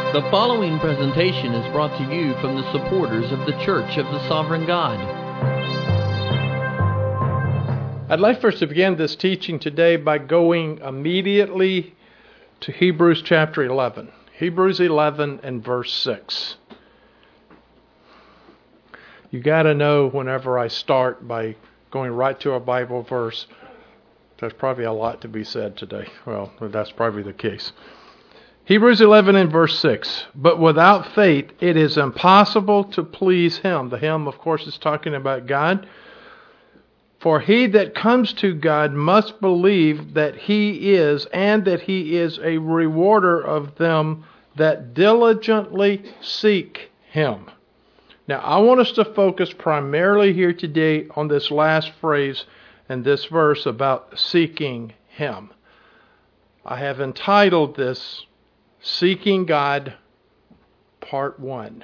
The following presentation is brought to you from the supporters of the Church of the Sovereign God. I'd like for us to begin this teaching today by going immediately to Hebrews chapter 11. Hebrews 11 and verse 6. You got to know whenever I start by going right to a Bible verse, there's probably a lot to be said today. Well, that's probably the case. Hebrews 11 and verse 6. But without faith it is impossible to please Him. The Him, of course, is talking about God. For he that comes to God must believe that He is, and that He is a rewarder of them that diligently seek Him. Now, I want us to focus primarily here today on this last phrase in this verse about seeking Him. I have entitled this, Seeking God, Part 1.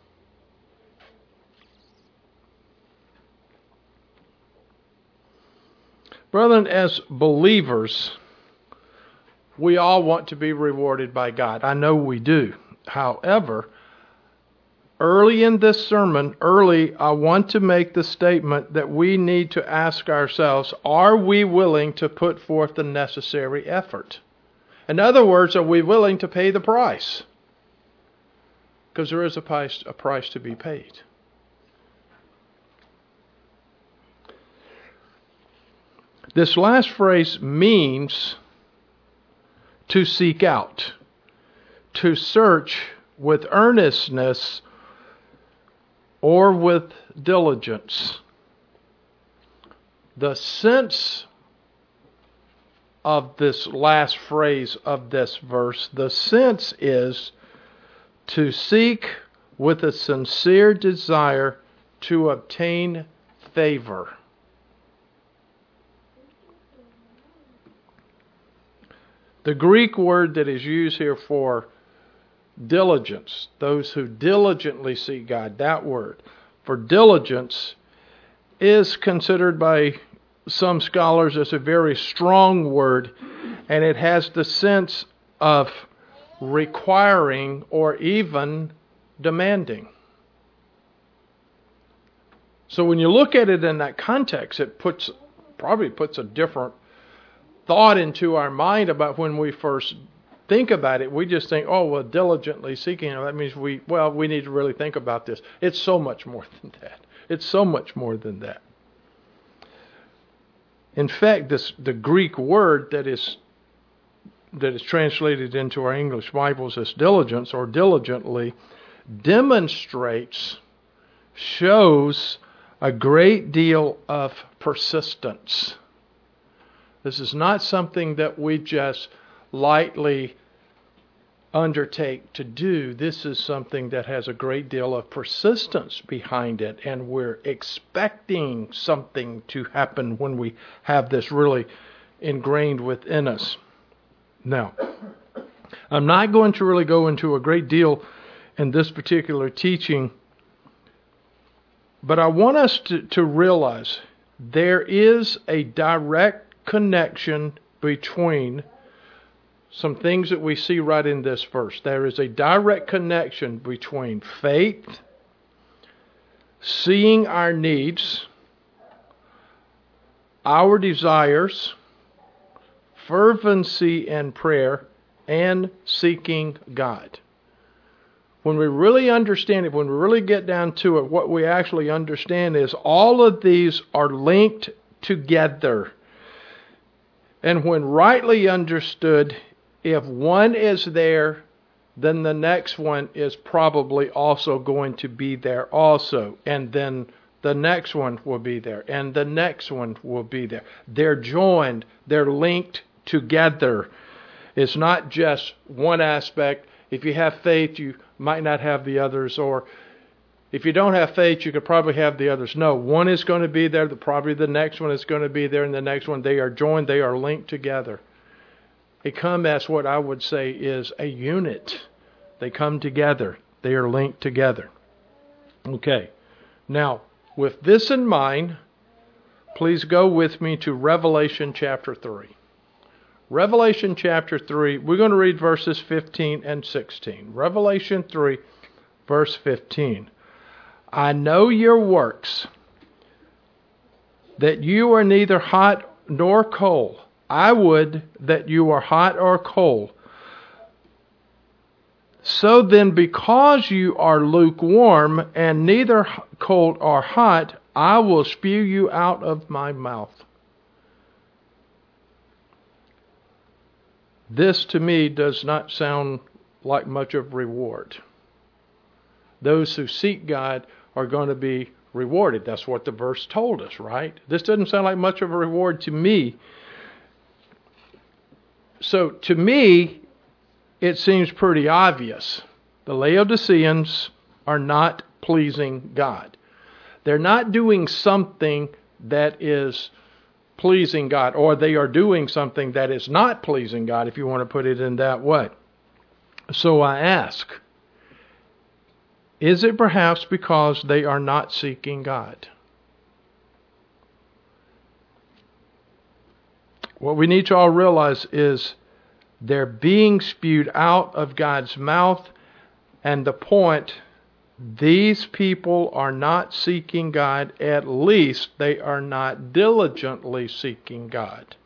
Brethren, as believers, we all want to be rewarded by God. I know we do. However, early in this sermon, I want to make the statement that we need to ask ourselves, are we willing to put forth the necessary effort? In other words, are we willing to pay the price? Because there is a price to be paid. This last phrase means to seek out, to search with earnestness or with diligence. The sense of this last phrase of this verse, the sense is to seek with a sincere desire to obtain favor. The Greek word that is used here for diligence, those who diligently seek God, that word for diligence is considered by some scholars as a very strong word, and it has the sense of requiring or even demanding. So when you look at it in that context, it probably puts a different thought into our mind about when we first think about it. We just think, oh, well, diligently seeking, that means we need to really think about this. It's so much more than that. It's so much more than that. In fact, the Greek word that is translated into our English Bibles as diligence or diligently demonstrates, shows a great deal of persistence. This is not something that we just lightly undertake to do. This is something that has a great deal of persistence behind it, and we're expecting something to happen when we have this really ingrained within us. Now, I'm not going to really go into a great deal in this particular teaching, but I want us to realize there is a direct connection between some things that we see right in this verse. There is a direct connection between faith, seeing our needs, our desires, fervency in prayer, and seeking God. When we really understand it, when we really get down to it, what we actually understand is all of these are linked together. And when rightly understood, if one is there, then the next one is probably also going to be there also. And then the next one will be there. And the next one will be there. They're joined. They're linked together. It's not just one aspect. If you have faith, you might not have the others. Or if you don't have faith, you could probably have the others. No, one is going to be there. Probably the next one is going to be there. And the next one, they are joined. They are linked together. They come as what I would say is a unit. They come together. They are linked together. Okay. Now, with this in mind, please go with me to Revelation chapter 3. Revelation chapter 3, we're going to read verses 15 and 16. Revelation 3, verse 15. I know your works, that you are neither hot nor cold. I would that you were hot or cold. So then, because you are lukewarm and neither cold or hot, I will spew you out of my mouth. This to me does not sound like much of reward. Those who seek God are going to be rewarded. That's what the verse told us, right? This doesn't sound like much of a reward to me. So to me, it seems pretty obvious. The Laodiceans are not pleasing God. They're not doing something that is pleasing God, or they are doing something that is not pleasing God, if you want to put it in that way. So I ask, is it perhaps because they are not seeking God? What we need to all realize is they're being spewed out of God's mouth, and the point, these people are not seeking God, at least they are not diligently seeking God.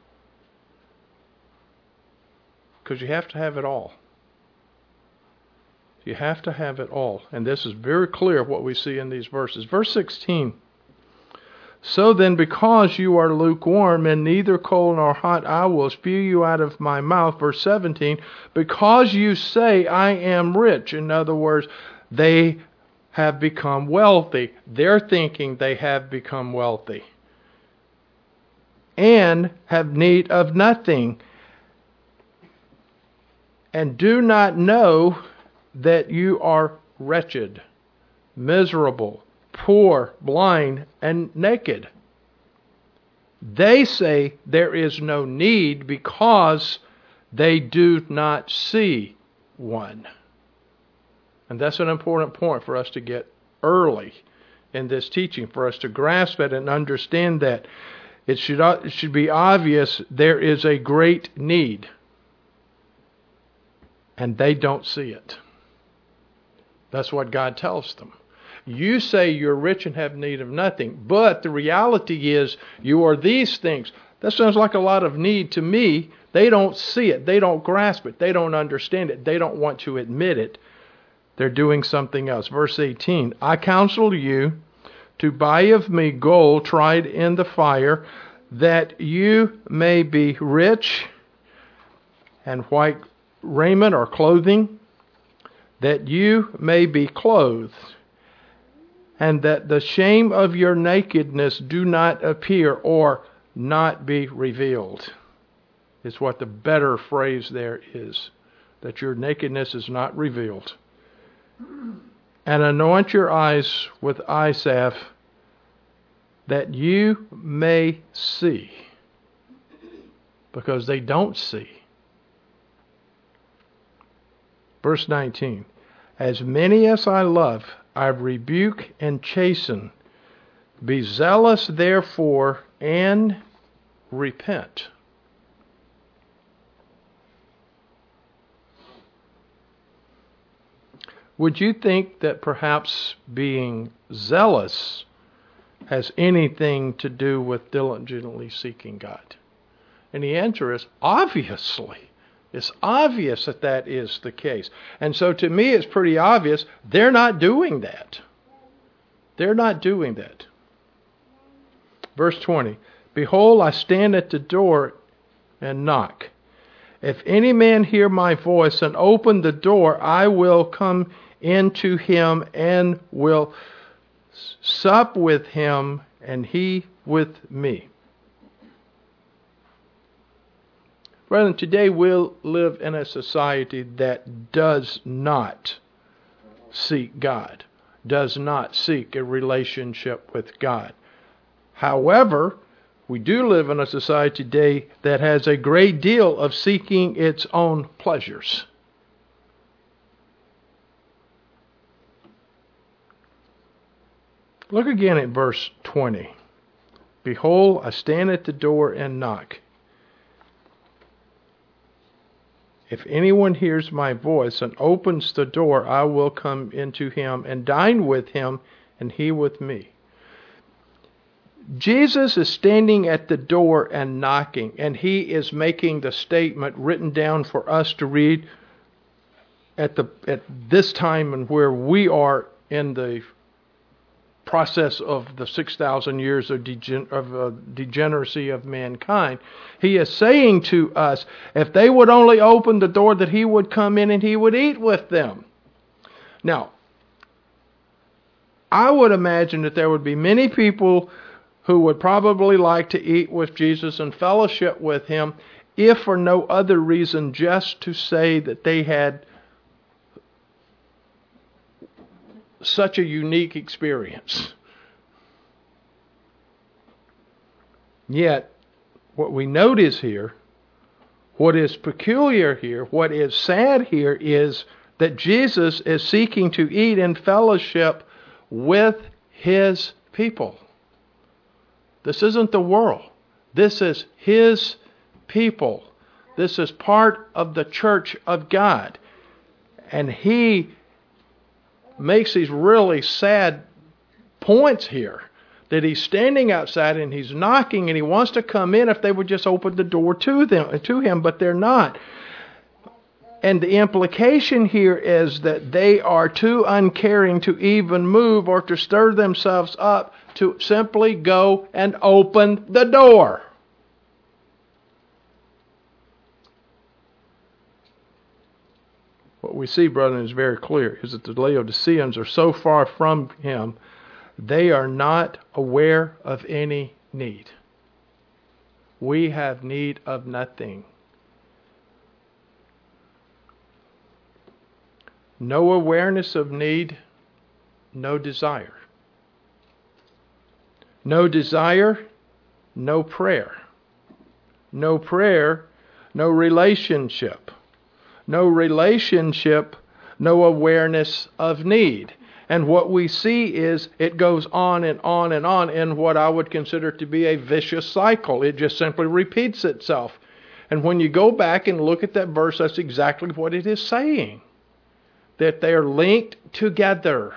Because you have to have it all. You have to have it all. And this is very clear what we see in these verses. Verse 16. So then, because you are lukewarm and neither cold nor hot, I will spew you out of my mouth. Verse 17. Because you say, I am rich. In other words, they have become wealthy. They're thinking they have become wealthy. And have need of nothing. And do not know that you are wretched, miserable, poor, blind, and naked. They say there is no need because they do not see one. And that's an important point for us to get early in this teaching, for us to grasp it and understand that. It should be obvious there is a great need, and they don't see it. That's what God tells them. You say you're rich and have need of nothing, but the reality is you are these things. That sounds like a lot of need to me. They don't see it. They don't grasp it. They don't understand it. They don't want to admit it. They're doing something else. Verse 18, I counsel you to buy of me gold tried in the fire, that you may be rich, and white raiment or clothing, that you may be clothed, and that the shame of your nakedness do not appear or not be revealed. Is what the better phrase there is, that your nakedness is not revealed. And anoint your eyes with eye salve, that you may see, because they don't see. Verse 19, as many as I love, I rebuke and chasten. Be zealous, therefore, and repent. Would you think that perhaps being zealous has anything to do with diligently seeking God? And the answer is obviously. It's obvious that that is the case. And so to me it's pretty obvious they're not doing that. They're not doing that. Verse 20, behold, I stand at the door and knock. If any man hear my voice and open the door, I will come into him and will sup with him and he with me. Brethren, today we'll live in a society that does not seek God, does not seek a relationship with God. However, we do live in a society today that has a great deal of seeking its own pleasures. Look again at verse 20. Behold, I stand at the door and knock. If anyone hears my voice and opens the door, I will come into him and dine with him, and he with me. Jesus is standing at the door and knocking, and he is making the statement written down for us to read at this time and where we are in the process of the 6,000 years of degeneracy of mankind. He is saying to us, if they would only open the door, that he would come in and he would eat with them. Now, I would imagine that there would be many people who would probably like to eat with Jesus and fellowship with him, if for no other reason just to say that they had such a unique experience. Yet, what we notice here, what is peculiar here, what is sad here, is that Jesus is seeking to eat in fellowship with his people. This isn't the world. This is his people. This is part of the church of God. And he makes these really sad points here. That he's standing outside and he's knocking and he wants to come in if they would just open the door to him, but they're not. And the implication here is that they are too uncaring to even move or to stir themselves up to simply go and open the door. What we see, brethren, is very clear, is that the Laodiceans are so far from him, they are not aware of any need. We have need of nothing. No awareness of need, no desire. No desire, no prayer. No prayer, no relationship. No relationship, no awareness of need. And what we see is it goes on and on and on in what I would consider to be a vicious cycle. It just simply repeats itself. And when you go back and look at that verse, that's exactly what it is saying. That they are linked together.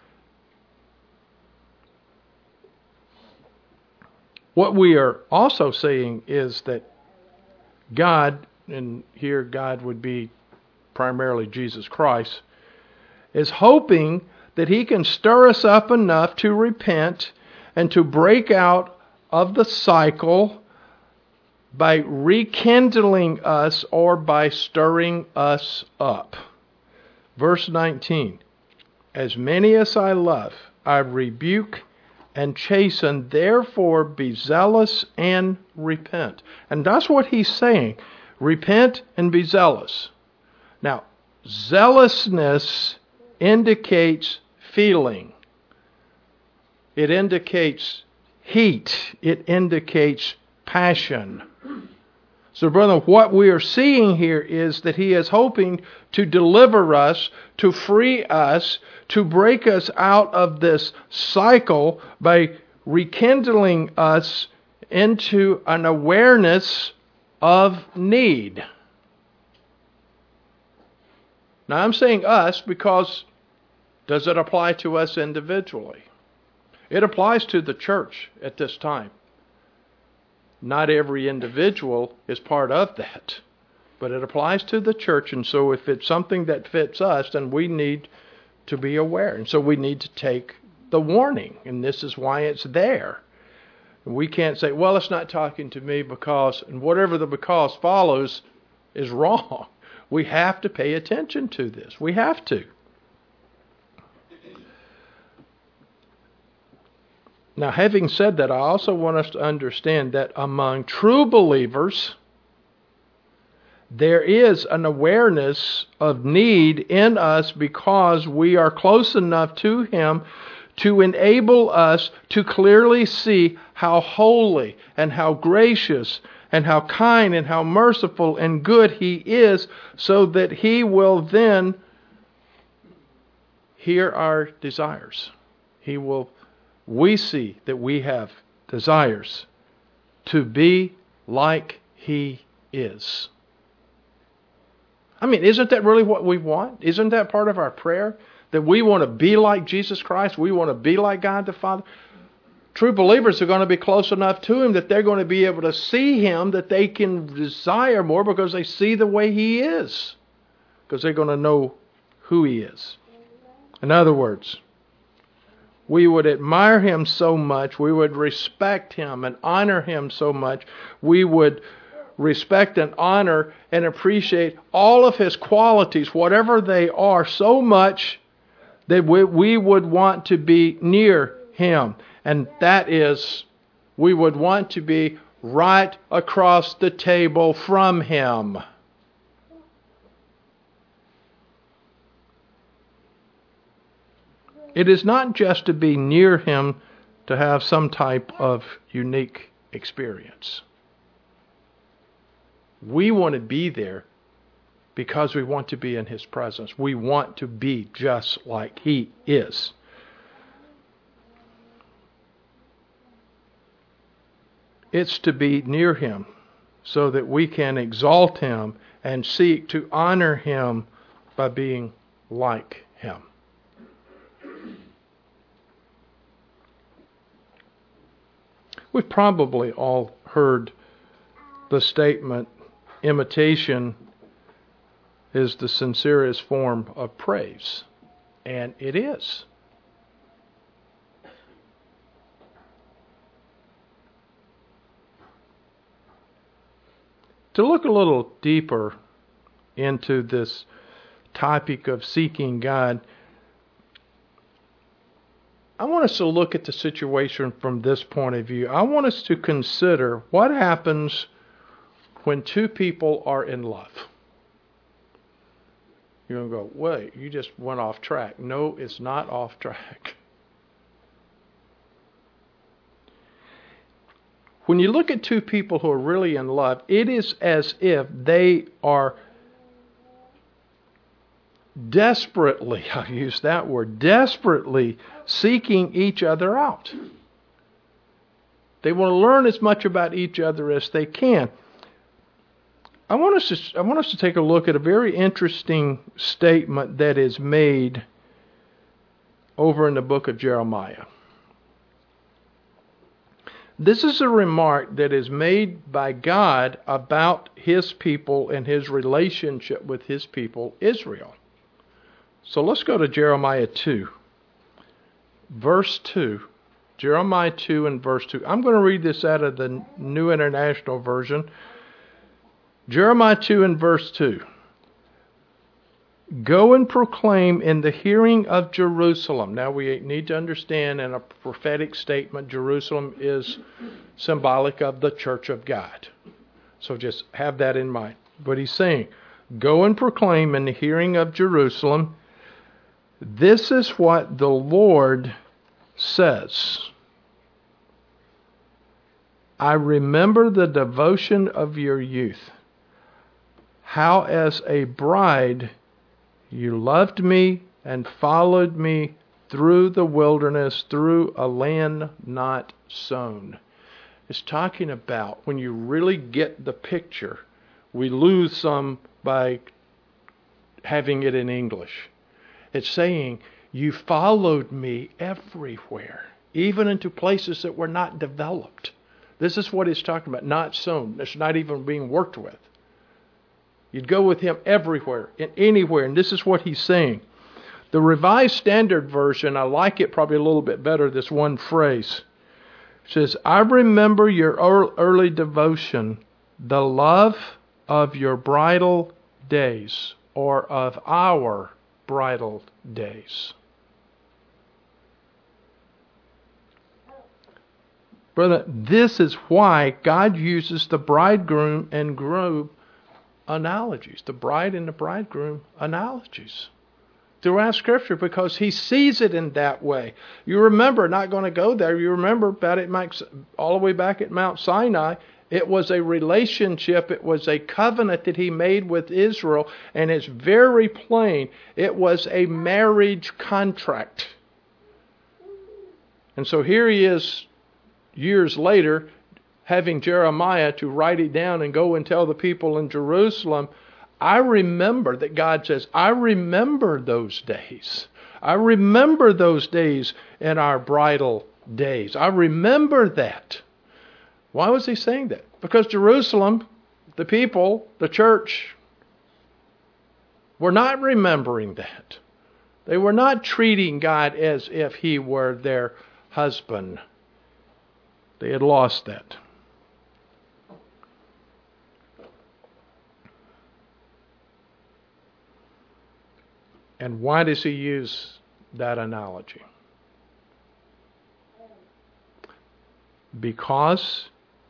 What we are also saying is that God, and here God would be primarily Jesus Christ, is hoping that he can stir us up enough to repent and to break out of the cycle by rekindling us or by stirring us up. Verse 19, as many as I love, I rebuke and chasten, therefore be zealous and repent. And that's what he's saying. Repent and be zealous. Now, zealousness indicates feeling. It indicates heat. It indicates passion. So, brother, what we are seeing here is that he is hoping to deliver us, to free us, to break us out of this cycle by rekindling us into an awareness of need. Now, I'm saying us because does it apply to us individually? It applies to the church at this time. Not every individual is part of that, but it applies to the church. And so if it's something that fits us, then we need to be aware. And so we need to take the warning. And this is why it's there. And we can't say, well, it's not talking to me because, and whatever the because follows is wrong. We have to pay attention to this. We have to. Now, having said that, I also want us to understand that among true believers, there is an awareness of need in us because we are close enough to him to enable us to clearly see how holy and how gracious and how kind and how merciful and good he is, so that he will then hear our desires. We see that we have desires to be like he is. I mean, isn't that really what we want? Isn't that part of our prayer? That we want to be like Jesus Christ? We want to be like God the Father? True believers are going to be close enough to Him that they're going to be able to see Him, that they can desire more because they see the way He is. Because they're going to know who He is. In other words, we would admire Him so much, we would respect Him and honor Him so much, we would respect and honor and appreciate all of His qualities, whatever they are, so much that we would want to be near Him. And that is, we would want to be right across the table from Him. It is not just to be near Him to have some type of unique experience. We want to be there because we want to be in His presence. We want to be just like He is. It's to be near Him so that we can exalt Him and seek to honor Him by being like Him. We've probably all heard the statement, imitation is the sincerest form of praise. And it is. To look a little deeper into this topic of seeking God, I want us to look at the situation from this point of view. I want us to consider what happens when two people are in love. You're going to go, wait, you just went off track. No, it's not off track. When you look at two people who are really in love, it is as if they are desperately, I'll use that word, desperately seeking each other out. They want to learn as much about each other as they can. I want us to take a look at a very interesting statement that is made over in the book of Jeremiah. This is a remark that is made by God about His people and His relationship with His people, Israel. So let's go to Jeremiah 2, verse 2. Jeremiah 2 and verse 2. I'm going to read this out of the New International Version. Jeremiah 2 and verse 2. Go and proclaim in the hearing of Jerusalem. Now we need to understand in a prophetic statement, Jerusalem is symbolic of the church of God. So just have that in mind. But he's saying, go and proclaim in the hearing of Jerusalem, this is what the Lord says. I remember the devotion of your youth, how as a bride you loved me and followed me through the wilderness, through a land not sown. It's talking about when you really get the picture. We lose some by having it in English. It's saying, you followed me everywhere, even into places that were not developed. This is what he's talking about, not sown. It's not even being worked with. You'd go with him everywhere and anywhere, and this is what he's saying. The Revised Standard Version, I like it probably a little bit better, this one phrase. It says, I remember your early devotion, the love of your bridal days, or of our bridal days. Brother, this is why God uses the bridegroom and groom analogies, the bride and the bridegroom analogies throughout Scripture, because He sees it in that way. You remember, not going to go there, you remember about it all the way back at Mount Sinai. It was a relationship, it was a covenant that He made with Israel, and it's very plain. It was a marriage contract. And so here He is, years later, having Jeremiah to write it down and go and tell the people in Jerusalem, I remember that God says, I remember those days. I remember those days in our bridal days. I remember that. Why was he saying that? Because Jerusalem, the people, the church, were not remembering that. They were not treating God as if he were their husband. They had lost that. And why does he use that analogy? Because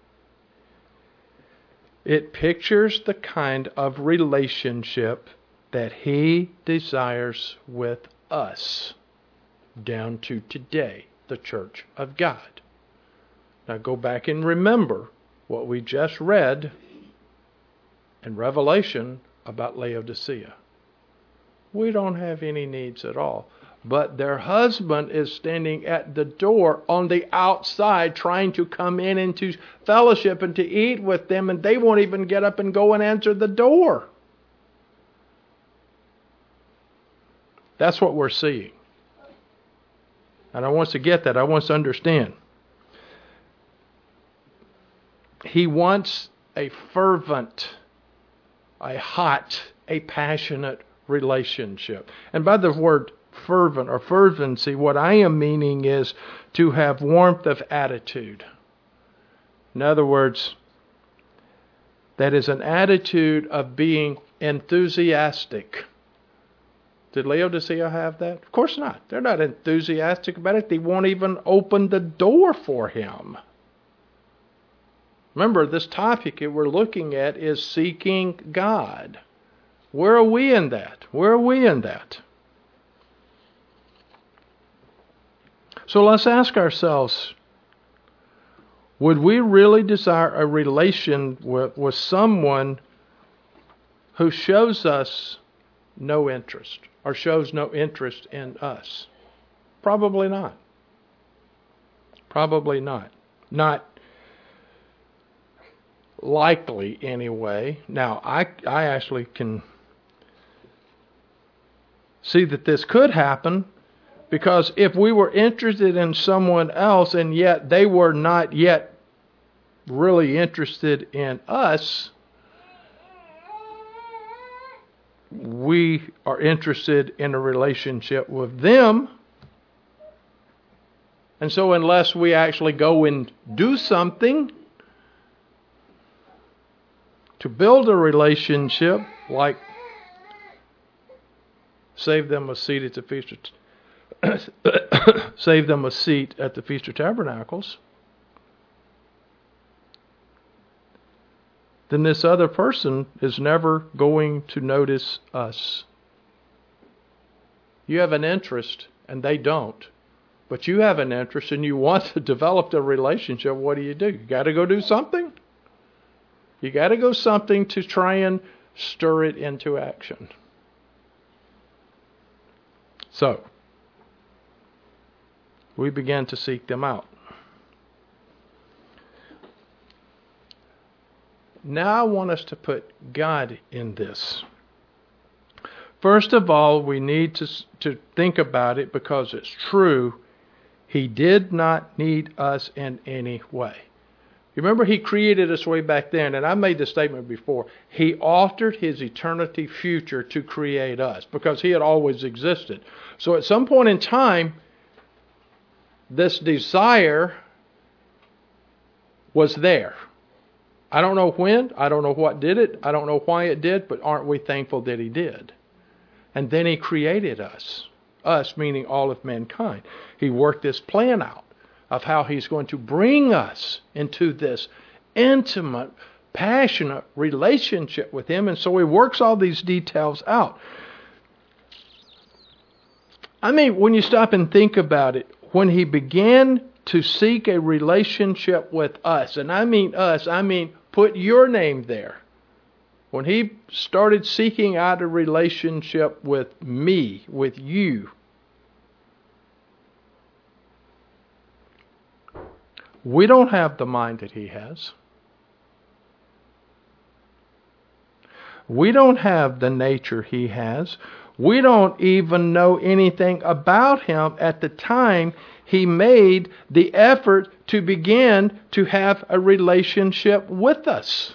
it pictures the kind of relationship that he desires with us down to today, the church of God. Now go back and remember what we just read in Revelation about Laodicea. We don't have any needs at all. But their husband is standing at the door on the outside trying to come in into fellowship and to eat with them, and they won't even get up and go and answer the door. That's what we're seeing. And I want us to get that. I want us to understand. He wants a fervent, a hot, a passionate relationship. And by the word fervent or fervency, what I am meaning is to have warmth of attitude. In other words, that is an attitude of being enthusiastic. Did Laodicea have that? Of course not. They're not enthusiastic about it. They won't even open the door for him. Remember, this topic that we're looking at is seeking God. Where are we in that? Where are we in that? So let's ask ourselves, would we really desire a relation with someone who shows us no interest or shows no interest in us? Probably not. Probably not. Not likely anyway. Now, I actually can see that this could happen, because if we were interested in someone else and yet they were not yet really interested in us, we are interested in a relationship with them. And so unless we actually go and do something to build a relationship, like save them a seat at the Feast of Tabernacles, then this other person is never going to notice us. You have an interest and they don't, but you have an interest and you want to develop the relationship. What do? You got to go do something. You got to go something to try and stir it into action. So, we began to seek them out. Now I want us to put God in this. First of all, we need to think about it because it's true. He did not need us in any way. You remember he created us way back then, and I made the statement before. He altered his eternity future to create us because he had always existed. So at some point in time, this desire was there. I don't know when, I don't know what did it, I don't know why it did, but aren't we thankful that he did? And then he created us. Us meaning all of mankind. He worked this plan out of how he's going to bring us into this intimate, passionate relationship with him. And so he works all these details out. I mean, when you stop and think about it, when he began to seek a relationship with us, and I mean us, I mean put your name there. When he started seeking out a relationship with me, with you, we don't have the mind that he has. We don't have the nature He has. We don't even know anything about Him at the time He made the effort to begin to have a relationship with us.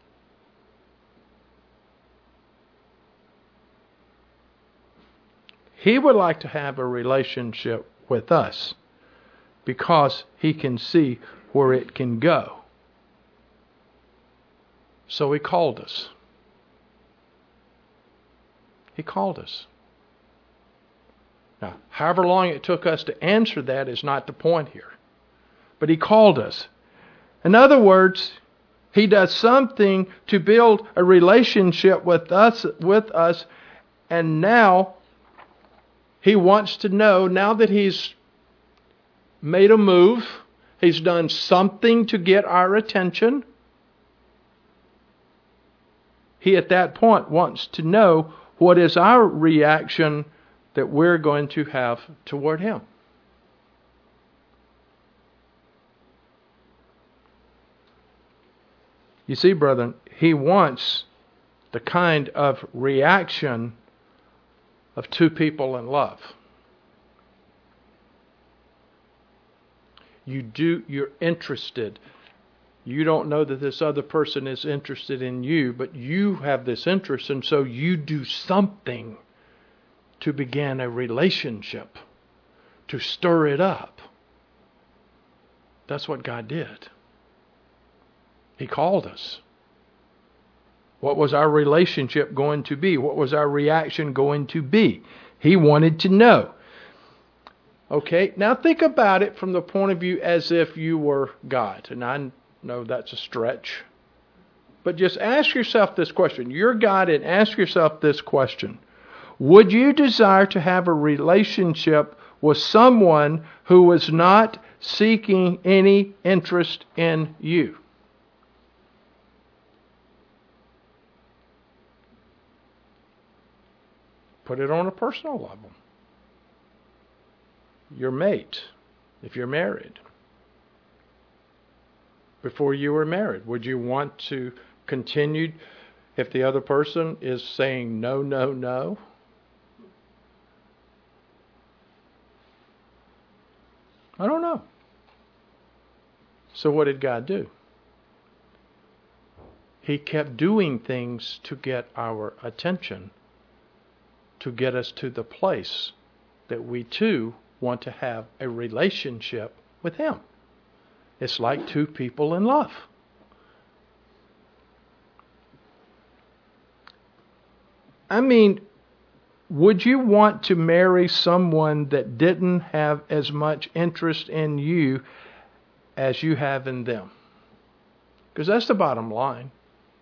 He would like to have a relationship with us because He can see where it can go. So He called us. He called us. Now, however long it took us to answer that is not the point here. But He called us. In other words, He does something to build a relationship with us, and now He wants to know, now that He's made a move, He's done something to get our attention, He at that point wants to know what is our reaction that we're going to have toward Him. You see, brethren, He wants the kind of reaction of two people in love. You're interested. You don't know that this other person is interested in you, but you have this interest, and so you do something to begin a relationship, to stir it up. That's what God did. He called us. What was our relationship going to be? What was our reaction going to be? He wanted to know. Okay, now think about it from the point of view as if you were God. And I know that's a stretch. But just ask yourself this question. You're God, and ask yourself this question. Would you desire to have a relationship with someone who was not seeking any interest in you? Put it on a personal level. Your mate, if you're married. Before you were married, would you want to continue if the other person is saying no, no, no? I don't know. So what did God do? He kept doing things to get our attention, to get us to the place that we too want to have a relationship with Him. It's like two people in love. I mean, would you want to marry someone that didn't have as much interest in you as you have in them? Because that's the bottom line.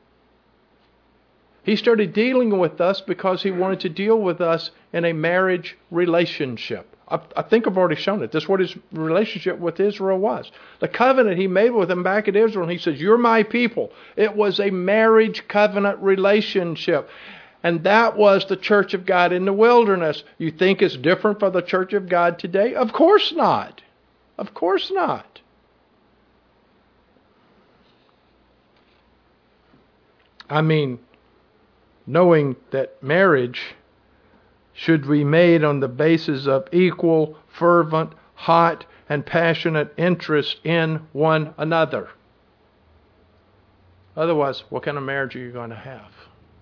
He started dealing with us because He wanted to deal with us in a marriage relationship. I think I've already shown it. That's what His relationship with Israel was. The covenant He made with them back at Israel, and He says, you're my people. It was a marriage covenant relationship. And that was the church of God in the wilderness. You think it's different for the church of God today? Of course not. Of course not. I mean, knowing that marriage should be made on the basis of equal, fervent, hot, and passionate interest in one another. Otherwise, what kind of marriage are you going to have?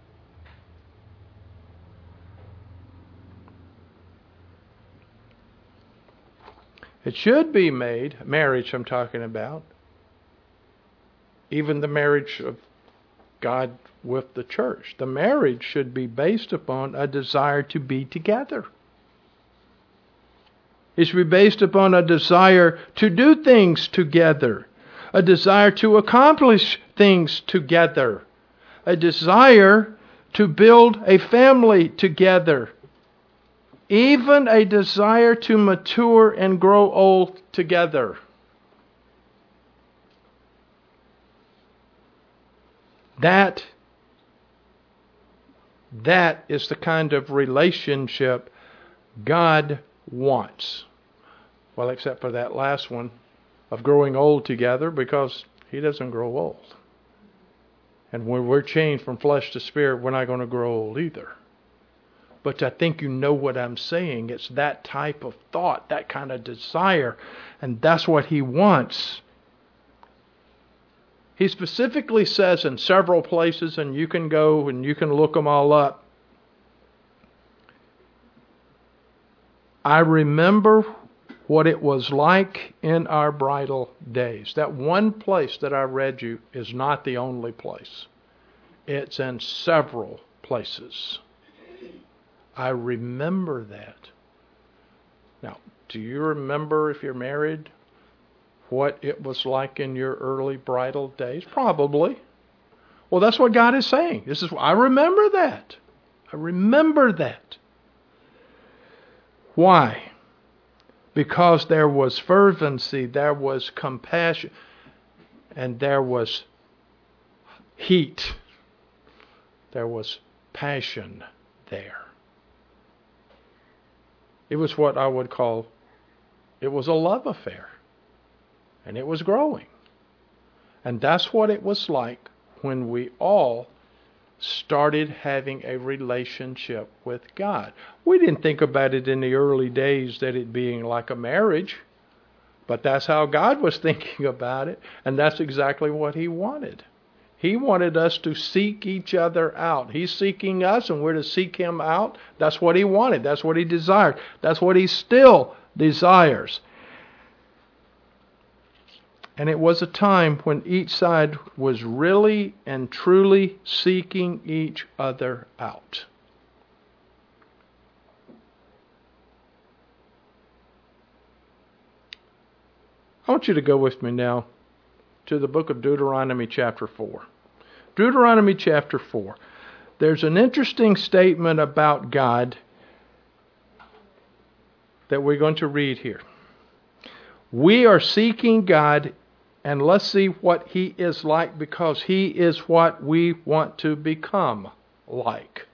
It should be made, marriage I'm talking about, even the marriage of God with the church. The marriage should be based upon a desire to be together. It should be based upon a desire to do things together, a desire to accomplish things together, a desire to build a family together, even a desire to mature and grow old together. That is the kind of relationship God wants. Well, except for that last one of growing old together, because He doesn't grow old. And when we're changed from flesh to spirit, we're not going to grow old either. But I think you know what I'm saying. It's that type of thought, that kind of desire. And that's what He wants. He specifically says in several places, and you can go and you can look them all up, I remember what it was like in our bridal days. That one place that I read you is not the only place. It's in several places. I remember that. Now, do you remember, if you're married, what it was like in your early bridal days? Probably. Well, that's what God is saying. I remember that. I remember that. Why? Because there was fervency, there was compassion, and there was heat. There was passion there. It was what I would call, it was a love affair. And it was growing. And that's what it was like when we all started having a relationship with God. We didn't think about it in the early days that it being like a marriage, but that's how God was thinking about it, and that's exactly what He wanted. He wanted us to seek each other out. He's seeking us, and we're to seek Him out. That's what He wanted. That's what He desired. That's what He still desires. And it was a time when each side was really and truly seeking each other out. I want you to go with me now to the book of Deuteronomy chapter 4. Deuteronomy chapter 4. There's an interesting statement about God that we're going to read here. We are seeking God, and let's see what He is like, because He is what we want to become like.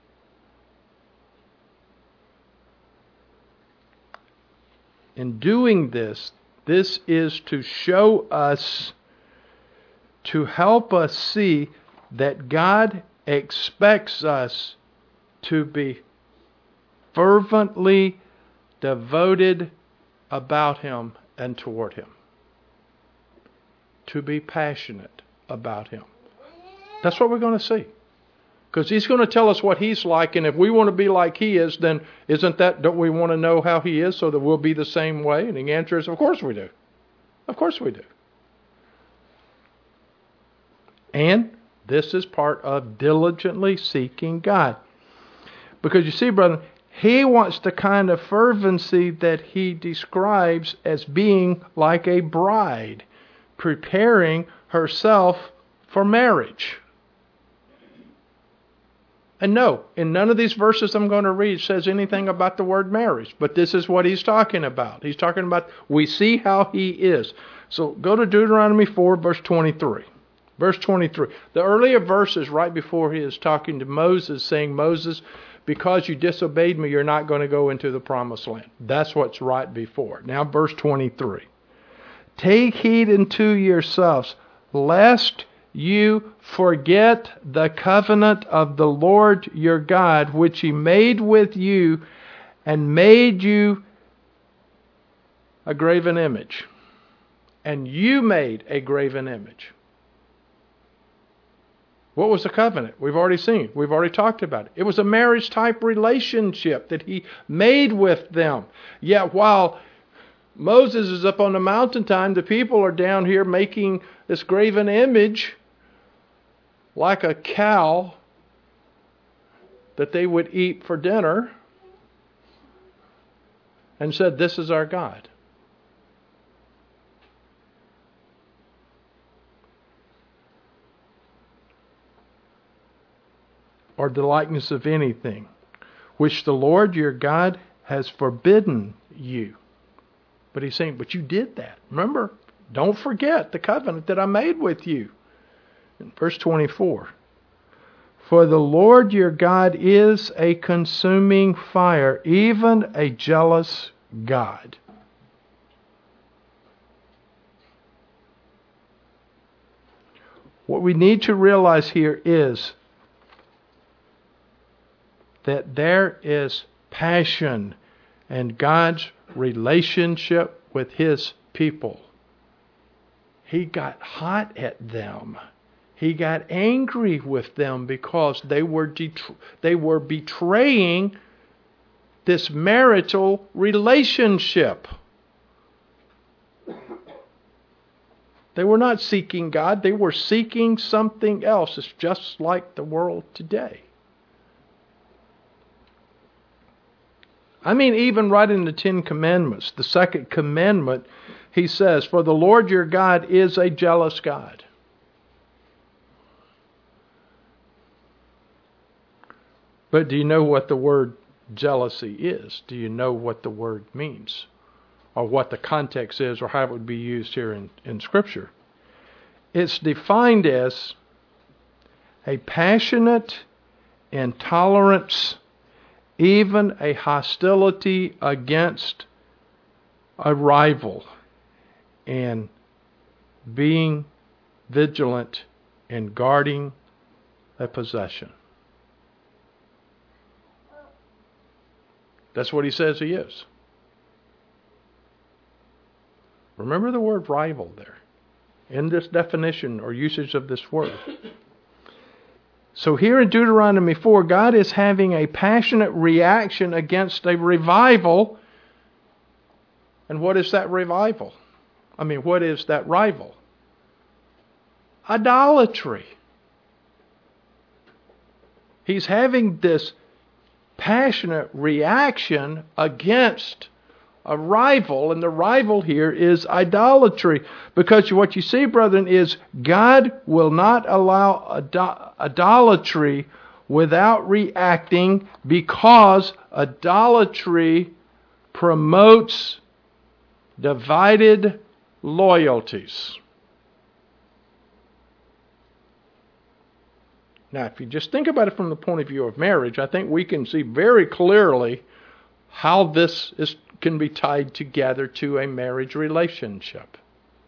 In doing this, this is to show us, to help us see that God expects us to be fervently devoted about Him and toward Him. To be passionate about Him. That's what we're going to see. Because He's going to tell us what He's like, and if we want to be like He is, then don't we want to know how He is so that we'll be the same way? And the answer is, of course we do. Of course we do. And this is part of diligently seeking God. Because you see, brother, He wants the kind of fervency that He describes as being like a bride preparing herself for marriage. And no, in none of these verses I'm going to read says anything about the word marriage, but this is what He's talking about. He's talking about, we see how He is. So go to Deuteronomy 4, verse 23. Verse 23. The earlier verses right before He is talking to Moses, saying, Moses, because you disobeyed me, you're not going to go into the promised land. That's what's right before. Now verse 23. Take heed unto yourselves, lest you forget the covenant of the Lord your God, which He made with you, and made you a graven image. And you made a graven image. What was the covenant? We've already seen. We've already talked about it. It was a marriage type relationship that He made with them. Yet while Moses is up on the mountaintop, the people are down here making this graven image like a cow that they would eat for dinner, and said, this is our God. Or the likeness of anything, which the Lord your God has forbidden you. But He's saying, but you did that. Remember, don't forget the covenant that I made with you. In verse 24. For the Lord your God is a consuming fire, even a jealous God. What we need to realize here is that there is passion in God's relationship with His people. He got hot at them. He got angry with them because they were betraying this marital relationship. They were not seeking God. They were seeking something else. It's just like the world today. I mean, even right in the Ten Commandments, the second commandment, He says, "For the Lord your God is a jealous God." But do you know what the word jealousy is? Do you know what the word means? Or what the context is, or how it would be used here in Scripture? It's defined as a passionate intolerance, even a hostility against a rival, and being vigilant in guarding a possession. That's what he says he is. Remember the word rival there in this definition or usage of this word. So here in Deuteronomy 4, God is having a passionate reaction against a revival. And what is that revival? What is that rival? Idolatry. He's having this passionate reaction against a rival, and the rival here is idolatry. Because what you see, brethren, is God will not allow idolatry without reacting, because idolatry promotes divided loyalties. Now, if you just think about it from the point of view of marriage, I think we can see very clearly how this can be tied together to a marriage relationship.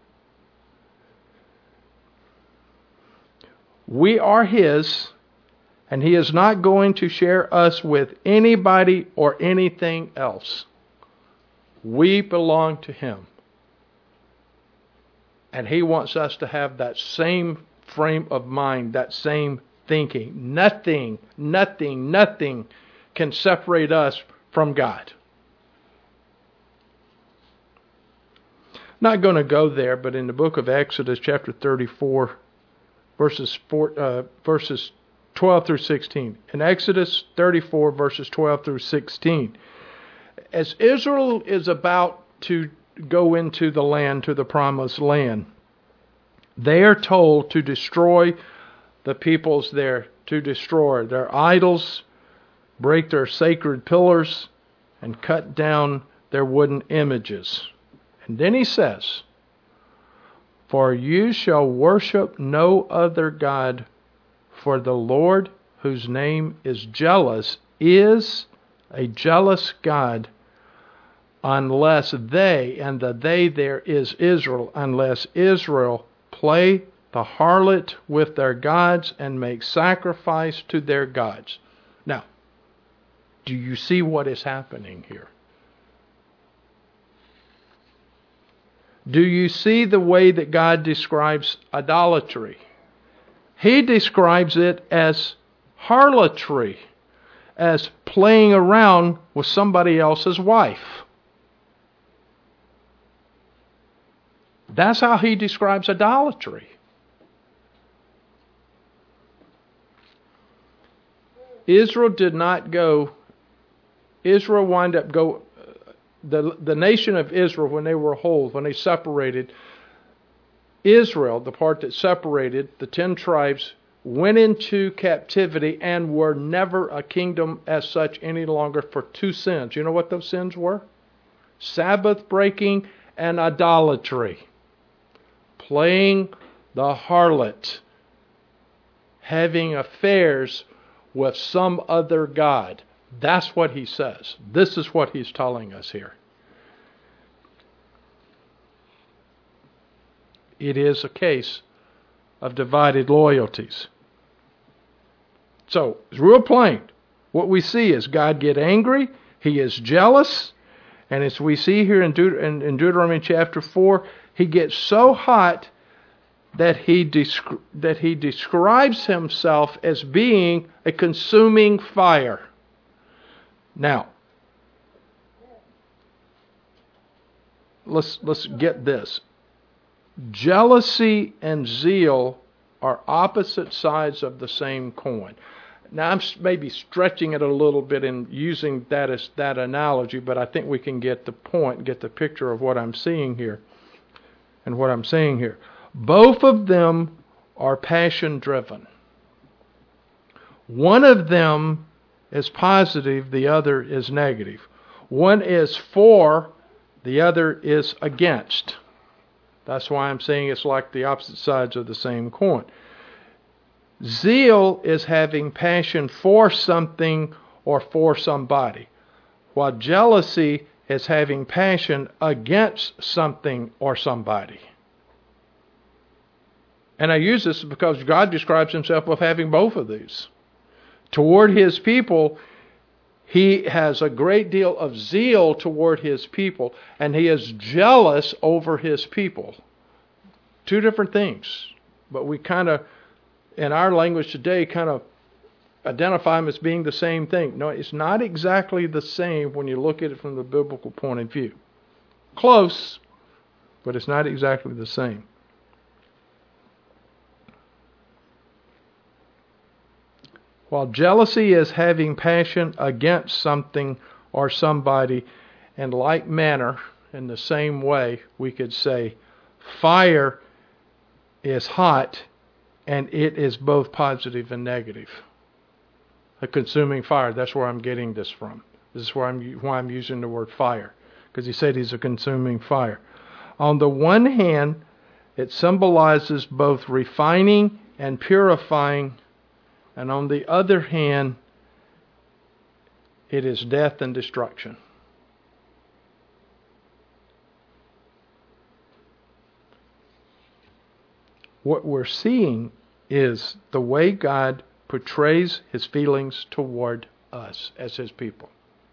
We are His, and He is not going to share us with anybody or anything else. We belong to Him. And He wants us to have that same frame of mind, that same thinking. Nothing can separate us from God. Not going to go there, but in the book of Exodus, chapter 34, verses 12 through 16. In Exodus 34, verses 12 through 16. As Israel is about to go into the land, to the promised land, they are told to destroy the peoples there, to destroy their idols, break their sacred pillars, and cut down their wooden images. And then he says, "For you shall worship no other God, for the Lord, whose name is jealous, is a jealous God, unless they," and the they there is Israel, "unless Israel play the harlot with their gods and make sacrifice to their gods." Now, do you see what is happening here? Do you see the way that God describes idolatry? He describes it as harlotry, as playing around with somebody else's wife. That's how He describes idolatry. Israel wound up the nation of Israel, when they were whole, when they separated, Israel, the part that separated, the 10 tribes, went into captivity and were never a kingdom as such any longer for 2 sins. You know what those sins were? Sabbath breaking and idolatry. Playing the harlot. Having affairs with some other god. That's what he says. This is what he's telling us here. It is a case of divided loyalties. So, it's real plain. What we see is God get angry, He is jealous, and as we see here in Deuteronomy chapter 4, He gets so hot that he describes Himself as being a consuming fire. Now, let's get this. Jealousy and zeal are opposite sides of the same coin. Now, I'm maybe stretching it a little bit in using that as that analogy, but I think we can get the point, get the picture of what I'm seeing here and what I'm saying here. Both of them are passion-driven. One of them is positive, the other is negative. One is for, the other is against. That's why I'm saying it's like the opposite sides of the same coin. Zeal is having passion for something or for somebody, while jealousy is having passion against something or somebody. And I use this because God describes Himself with having both of these. Toward His people, He has a great deal of zeal toward His people, and He is jealous over His people. Two different things, but we kind of, in our language today, kind of identify them as being the same thing. No, it's not exactly the same when you look at it from the biblical point of view. Close, but it's not exactly the same. While jealousy is having passion against something or somebody, in like manner, in the same way, we could say fire is hot and it is both positive and negative. A consuming fire, that's where I'm getting this from. This is why I'm using the word fire, because He said He's a consuming fire. On the one hand, it symbolizes both refining and purifying, and on the other hand, it is death and destruction. What we're seeing is the way God portrays His feelings toward us as His people.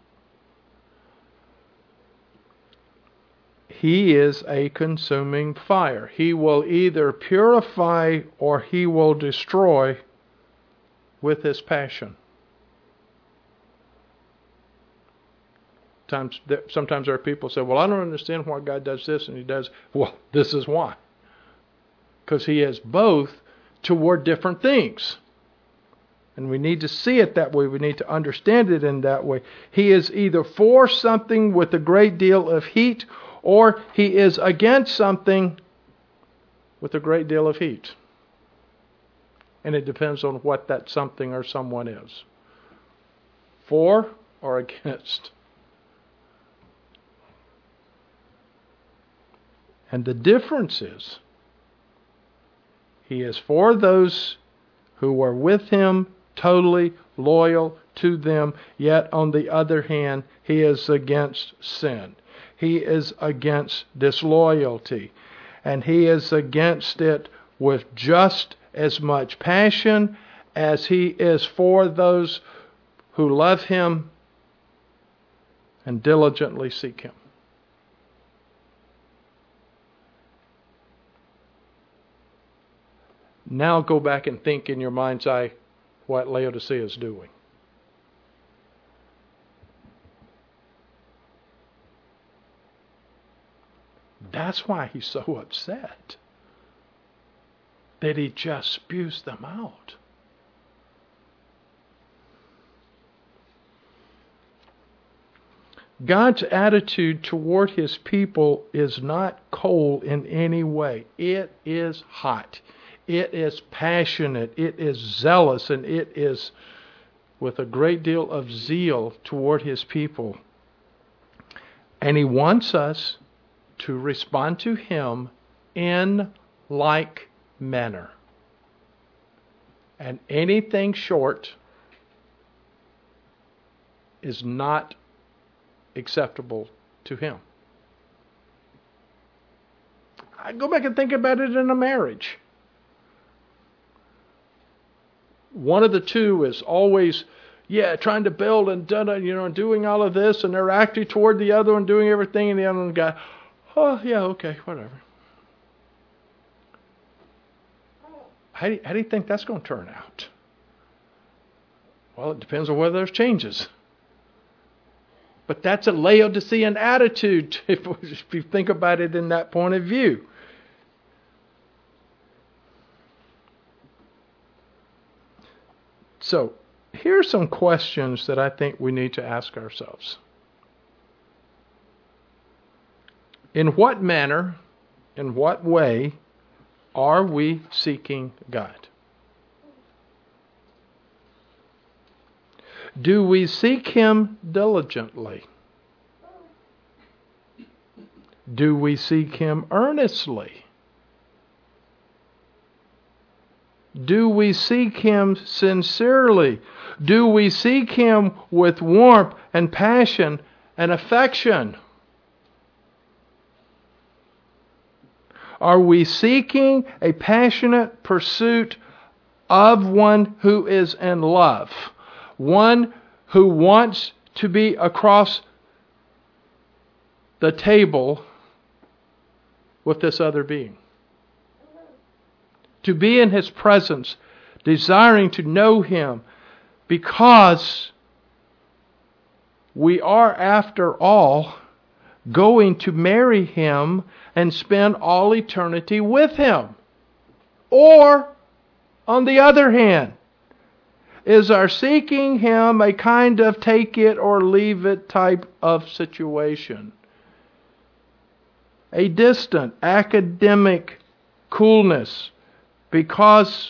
He is a consuming fire. He will either purify or He will destroy with His passion. Sometimes there are people who say, well, I don't understand why God does this and He does. Well, this is why. Because He is both toward different things. And we need to see it that way. We need to understand it in that way. He is either for something with a great deal of heat, or He is against something with a great deal of heat. And it depends on what that something or someone is. For or against. And the difference is, He is for those who are with Him, totally loyal to them, yet on the other hand, He is against sin. He is against disloyalty, and He is against it with just as much passion as He is for those who love Him and diligently seek Him. Now go back and think in your mind's eye what Laodicea is doing. That's why he's so upset that he just spews them out. God's attitude toward His people is not cold in any way. It is hot. It is passionate, it is zealous, and it is with a great deal of zeal toward His people. And He wants us to respond to Him in like manner. And anything short is not acceptable to Him. I go back and think about it in a marriage. one of the two is always, trying to build and doing all of this, and they're acting toward the other one, doing everything, and the other one guy, oh yeah, okay, whatever. How do you think that's going to turn out? Well, it depends on whether there's changes. But that's a Laodicean attitude if you think about it in that point of view. So, here are some questions that I think we need to ask ourselves. In what manner, in what way are we seeking God? Do we seek Him diligently? Do we seek Him earnestly? Do we seek Him sincerely? Do we seek Him with warmth and passion and affection? Are we seeking a passionate pursuit of one who is in love? One who wants to be across the table with this other being. To be in His presence, desiring to know Him, because we are, after all, going to marry Him and spend all eternity with Him. Or, on the other hand, is our seeking Him a kind of take it or leave it type of situation? A distant, academic coolness because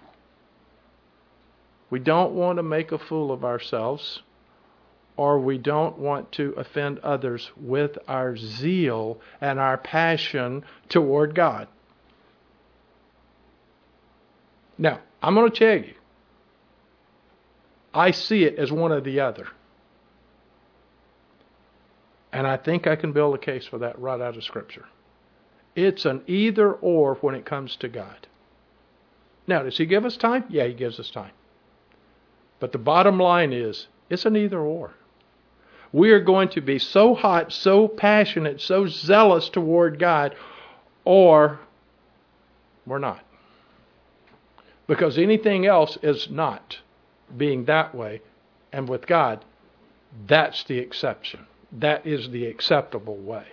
we don't want to make a fool of ourselves, or we don't want to offend others with our zeal and our passion toward God. Now, I'm going to tell you, I see it as one or the other. And I think I can build a case for that right out of Scripture. It's an either or when it comes to God. Now, does He give us time? Yeah, He gives us time. But the bottom line is, it's an either or. We are going to be so hot, so passionate, so zealous toward God, or we're not. Because anything else is not being that way. And with God, that's the exception. That is the acceptable way.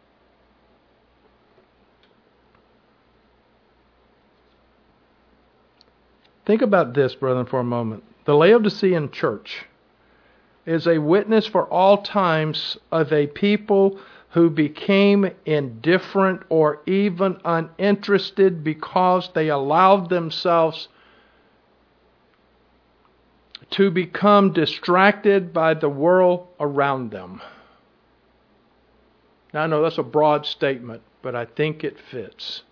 Think about this, brethren, for a moment. The Laodicean church is a witness for all times of a people who became indifferent or even uninterested because they allowed themselves to become distracted by the world around them. Now, I know that's a broad statement, but I think it fits.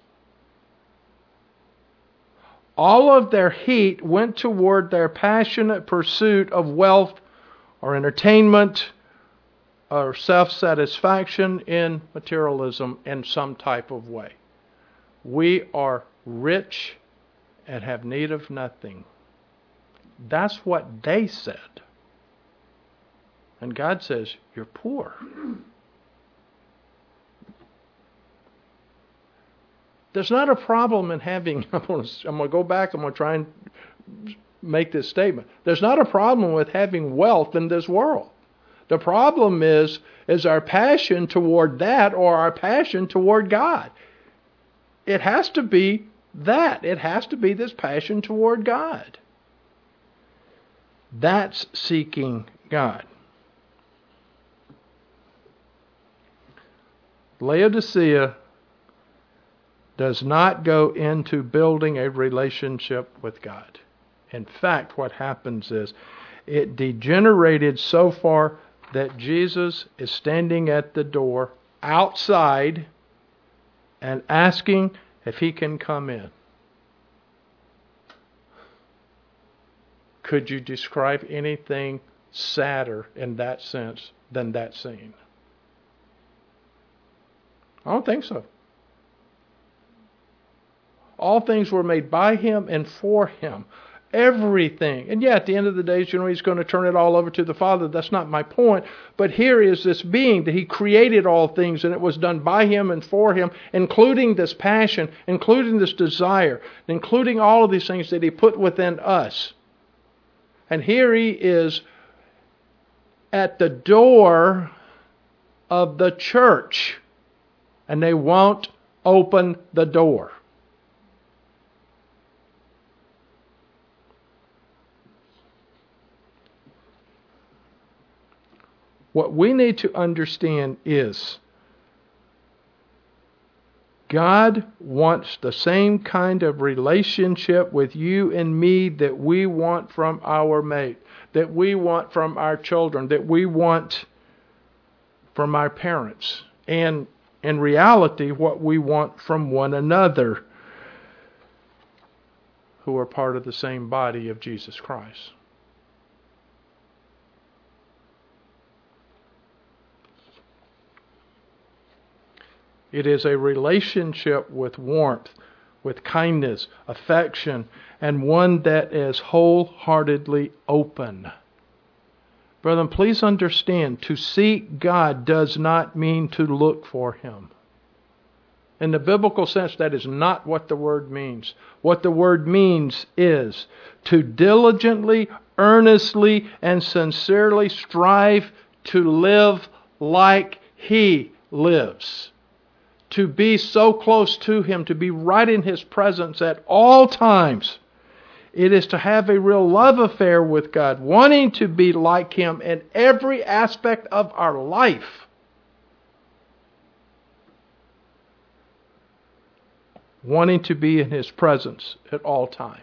All of their heat went toward their passionate pursuit of wealth or entertainment or self-satisfaction in materialism in some type of way. We are rich and have need of nothing. That's what they said. And God says, you're poor. There's not a problem in having, I'm going to go back, I'm going to try and make this statement. There's not a problem with having wealth in this world. The problem is our passion toward that or our passion toward God. It has to be that. It has to be this passion toward God. That's seeking God. Laodicea does not go into building a relationship with God. In fact, what happens is it degenerated so far that Jesus is standing at the door outside and asking if He can come in. Could you describe anything sadder in that sense than that scene? I don't think so. All things were made by Him and for Him. everything. And yeah, at the end of the day, He's going to turn it all over to the Father. That's not my point. But here is this being that He created all things, and it was done by Him and for Him, including this passion, including this desire, including all of these things that He put within us. And here He is at the door of the church, and they won't open the door. What we need to understand is God wants the same kind of relationship with you and me that we want from our mate, that we want from our children, that we want from our parents, and in reality, what we want from one another who are part of the same body of Jesus Christ. It is a relationship with warmth, with kindness, affection, and one that is wholeheartedly open. Brethren, please understand, to seek God does not mean to look for Him. In the biblical sense, that is not what the word means. What the word means is to diligently, earnestly, and sincerely strive to live like He lives. To be so close to Him, to be right in His presence at all times. It is to have a real love affair with God, wanting to be like Him in every aspect of our life. Wanting to be in His presence at all times.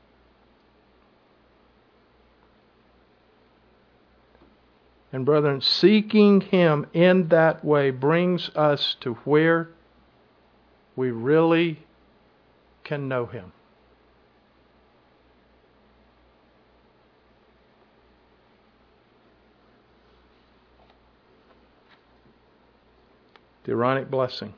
And brethren, seeking Him in that way brings us to where we really can know Him. The Aaronic blessing.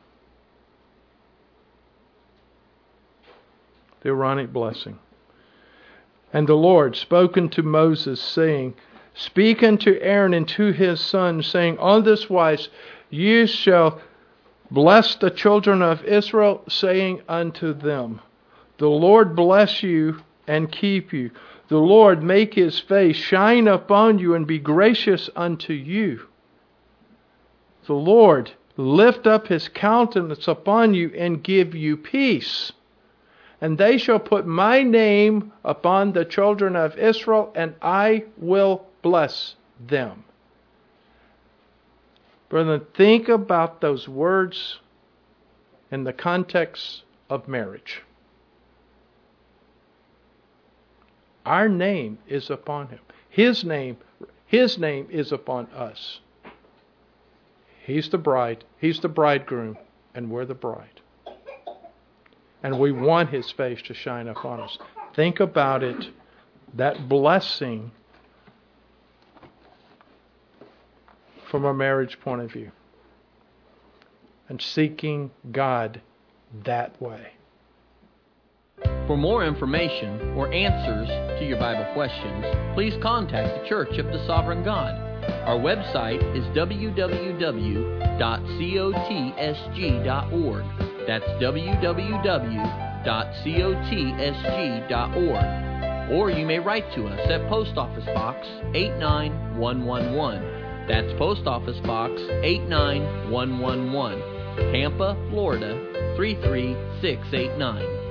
The Aaronic blessing. And the Lord spoke unto Moses, saying, Speak unto Aaron and to his sons, saying, On this wise ye shall bless the children of Israel, saying unto them, The Lord bless you and keep you. The Lord make His face shine upon you and be gracious unto you. The Lord lift up His countenance upon you and give you peace. And they shall put my name upon the children of Israel, and I will bless them. Brethren, think about those words in the context of marriage. Our name is upon Him. His name is upon us. He's the bride, He's the bridegroom, and we're the bride. And we want His face to shine upon us. Think about it, that blessing from a marriage point of view. And seeking God that way. For more information or answers to your Bible questions, please contact the Church of the Sovereign God. Our website is www.cotsg.org. That's www.cotsg.org. Or you may write to us at Post Office Box 89111. That's Post Office Box 89111, Tampa, Florida 33689.